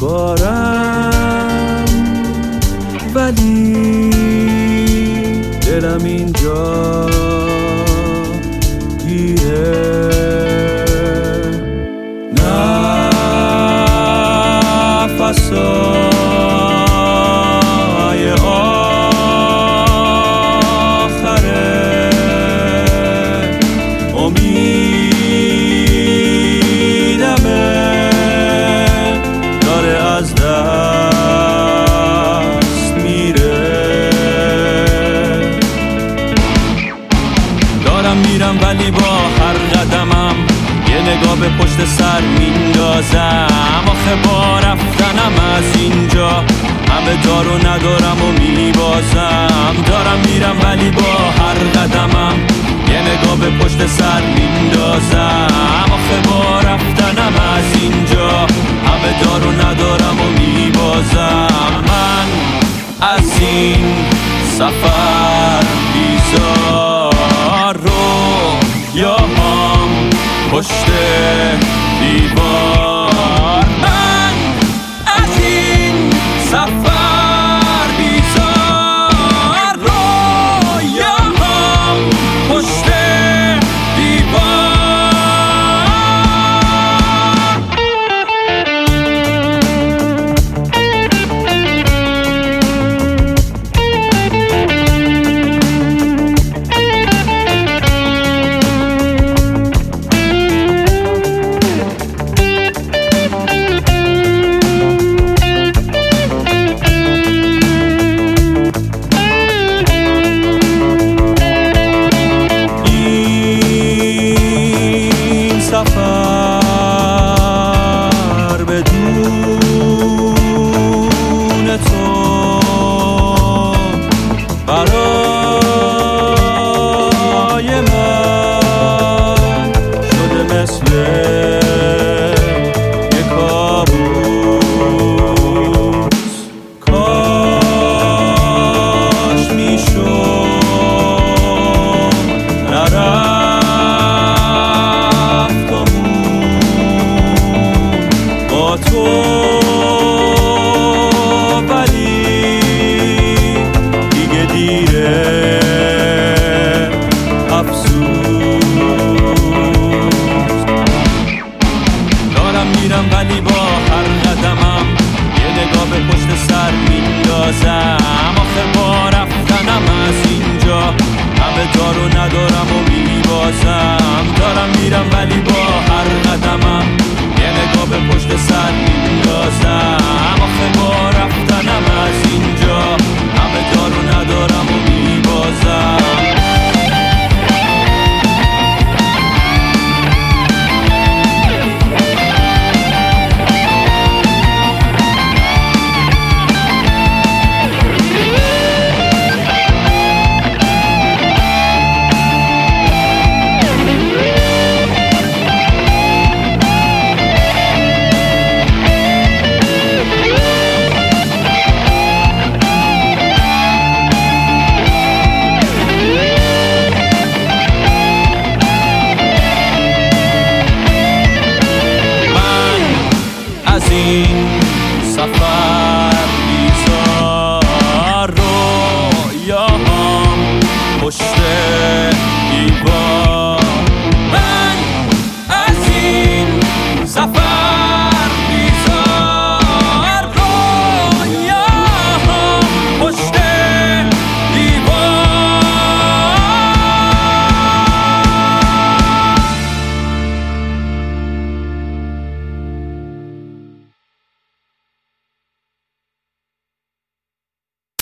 بارم، ولی دلم اینجا گیره. نفسای آخره امیدمه داره از دست میره. دارم میرم ولی با هر قدمم یه نگاه به پشت سر میندازم. آخه با رفتنم از اینجا همه دارو ندارم و میبازم. دارم میرم ولی با هر قدمم یه نگاه به پشت سر میندازم. آخه با رفتنم از اینجا همه دارو ندارم و میبازم. من از این سفر بیزار رو یا هم پشت دیوار. من از این سفر بیزار رویاهام پشت دیوار. سفر بدون تو برای من شده مثل یک کابوس. کاش میشد تو، ولی دیگه دیره افسوس. دارم میرم ولی با هر قدمم یه نگاه به پشت سر میندازم. آخه با رفتنم از اینجا همه دارو ندارم و میبازم. دارم میرم ولی با هر قدمم یه نگاه به پشت سر میندازم. آخه با رفتنم از اینجا همه دارو ندارم و میبازم. از این سفر بیزار رویاهام پشت دیوار.